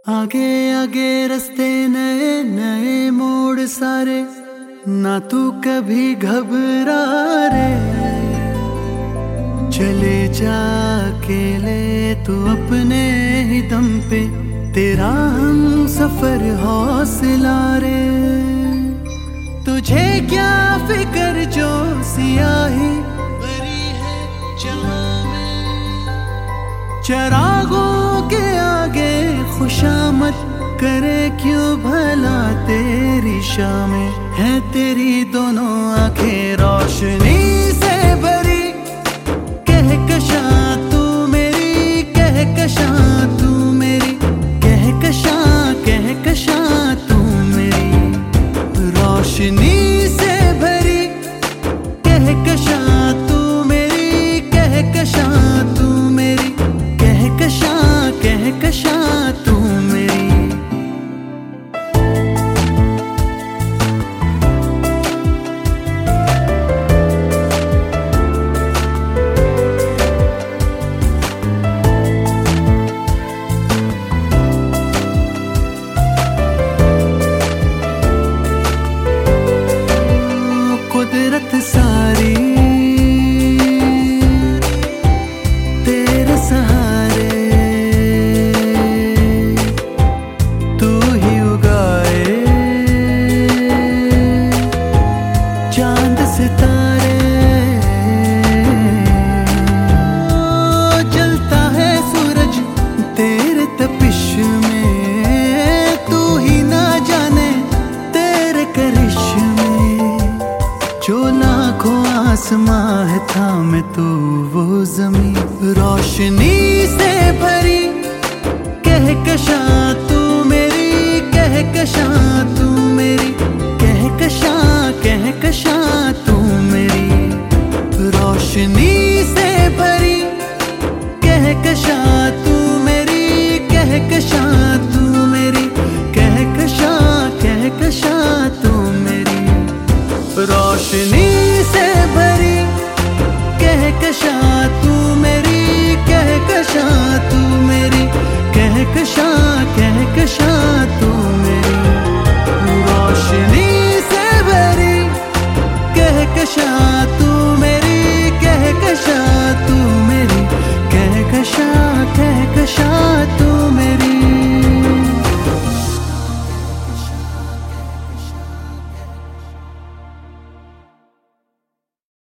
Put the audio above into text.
आगे आगे रास्ते नए नए मोड़ सारे, ना तू कभी घबरा रे। चले जा अकेले तू अपने ही दम पे, तेरा हम सफर हौसला रे। तुझे क्या फिक्र जो सियाही भरी है जहां में, चरागों के आगे खुशामद करे क्यों भला तेरी शामें। है तेरी दोनों आंखें रोशनी से भरी, कहकशां तू मेरी, कहकशां तू मेरी, कहकशां तू मेरी। रोशनी से भरी, कहकशां तू मेरी, कहकशां तू मेरी, कहकशां तू मेरी। कुदरत सारी तेरे सहारे, तू ही उगाए चांद सितारे। जलता है सूरज तेरे तपिश में, तू ही ना जाने तेरे करिश्मे। जो लाखों आसमां है थामे तू वो जमीन, रोशनी से भरी, कहकशां तू मेरी, कहकशां तू मेरी, कहकशां तू मेरी। रोशनी से भरी, कहकशां तू मेरी, कहकशां तू मेरी, कहकशां तू मेरी। रोशनी से भरी, कहकशां तू मेरी, कहकशां तू मेरी, कहकशां